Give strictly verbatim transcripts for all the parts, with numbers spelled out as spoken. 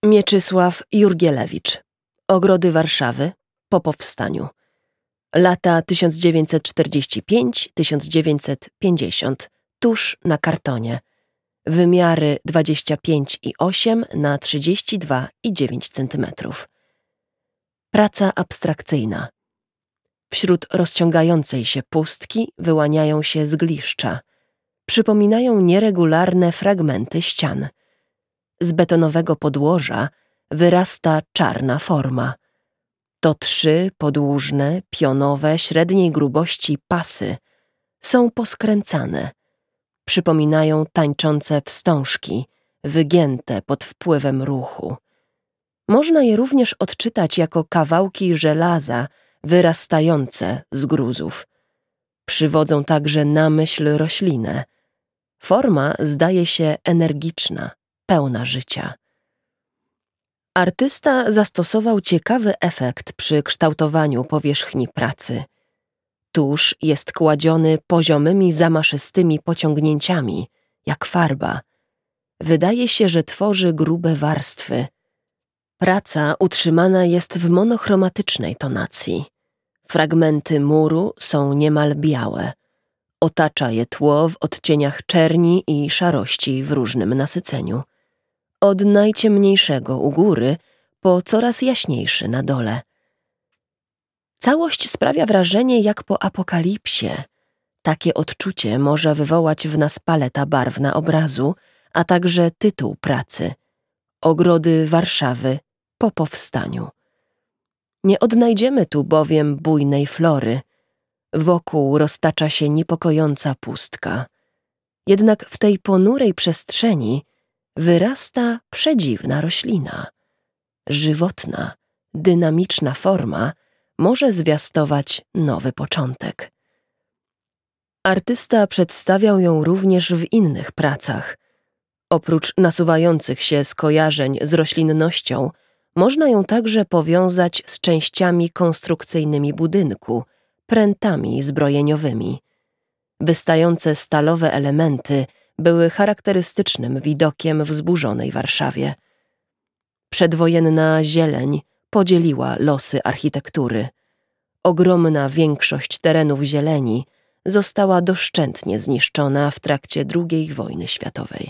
Mieczysław Jurgielewicz. Ogrody Warszawy po powstaniu. Lata tysiąc dziewięćset czterdziesty piąty do tysiąc dziewięćset pięćdziesiątego. Tusz na kartonie. Wymiary dwadzieścia pięć i osiem na trzydzieści dwa i dziewięć centymetrów. Praca abstrakcyjna. Wśród rozciągającej się pustki wyłaniają się zgliszcza. Przypominają nieregularne fragmenty ścian. Z betonowego podłoża wyrasta czarna forma. To trzy podłużne, pionowe, średniej grubości pasy są poskręcane. Przypominają tańczące wstążki, wygięte pod wpływem ruchu. Można je również odczytać jako kawałki żelaza wyrastające z gruzów. Przywodzą także na myśl roślinę. Forma zdaje się energiczna, pełna życia. Artysta zastosował ciekawy efekt przy kształtowaniu powierzchni pracy. Tusz jest kładziony poziomymi zamaszystymi pociągnięciami, jak farba. Wydaje się, że tworzy grube warstwy. Praca utrzymana jest w monochromatycznej tonacji. Fragmenty muru są niemal białe. Otacza je tło w odcieniach czerni i szarości w różnym nasyceniu. Od najciemniejszego u góry po coraz jaśniejszy na dole. Całość sprawia wrażenie jak po apokalipsie. Takie odczucie może wywołać w nas paleta barwna obrazu, a także tytuł pracy – Ogrody Warszawy po powstaniu. Nie odnajdziemy tu bowiem bujnej flory. Wokół roztacza się niepokojąca pustka. Jednak w tej ponurej przestrzeni wyrasta przedziwna roślina. Żywotna, dynamiczna forma może zwiastować nowy początek. Artysta przedstawiał ją również w innych pracach. Oprócz nasuwających się skojarzeń z roślinnością, można ją także powiązać z częściami konstrukcyjnymi budynku, prętami zbrojeniowymi. Wystające stalowe elementy były charakterystycznym widokiem w zburzonej Warszawie. Przedwojenna zieleń podzieliła losy architektury. Ogromna większość terenów zieleni została doszczętnie zniszczona w trakcie drugiej wojny światowej.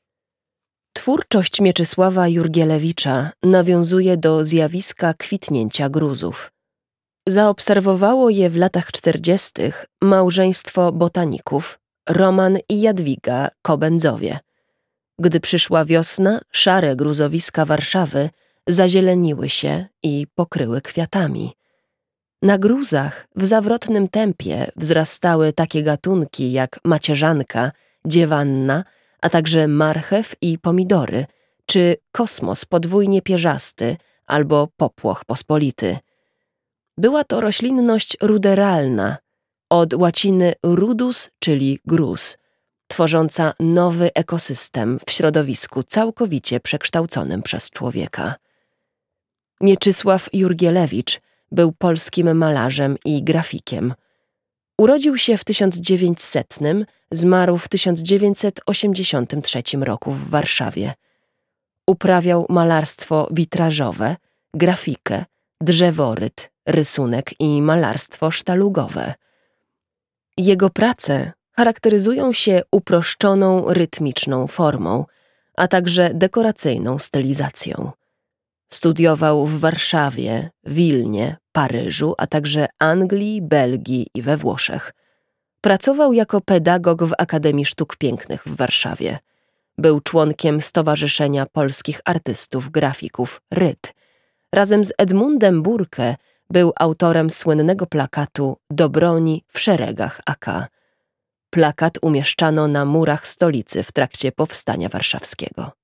Twórczość Mieczysława Jurgielewicza nawiązuje do zjawiska kwitnięcia gruzów. Zaobserwowało je w latach czterdziestych małżeństwo botaników Roman i Jadwiga Kobędzowie. Gdy przyszła wiosna, szare gruzowiska Warszawy zazieleniły się i pokryły kwiatami. Na gruzach w zawrotnym tempie wzrastały takie gatunki jak macierzanka, dziewanna, a także marchew i pomidory, czy kosmos podwójnie pierzasty albo popłoch pospolity. Była to roślinność ruderalna, od łaciny rudus, czyli gruz, tworząca nowy ekosystem w środowisku całkowicie przekształconym przez człowieka. Mieczysław Jurgielewicz był polskim malarzem i grafikiem. Urodził się w tysiąc dziewięćsetnym, zmarł w tysiąc dziewięćset osiemdziesiątym trzecim roku w Warszawie. Uprawiał malarstwo witrażowe, grafikę, drzeworyt, rysunek i malarstwo sztalugowe. Jego prace charakteryzują się uproszczoną, rytmiczną formą, a także dekoracyjną stylizacją. Studiował w Warszawie, Wilnie, Paryżu, a także Anglii, Belgii i we Włoszech. Pracował jako pedagog w Akademii Sztuk Pięknych w Warszawie. Był członkiem Stowarzyszenia Polskich Artystów Grafików R Y T. Razem z Edmundem Burke był autorem słynnego plakatu „Do broni w szeregach A K”. Plakat umieszczano na murach stolicy w trakcie Powstania Warszawskiego.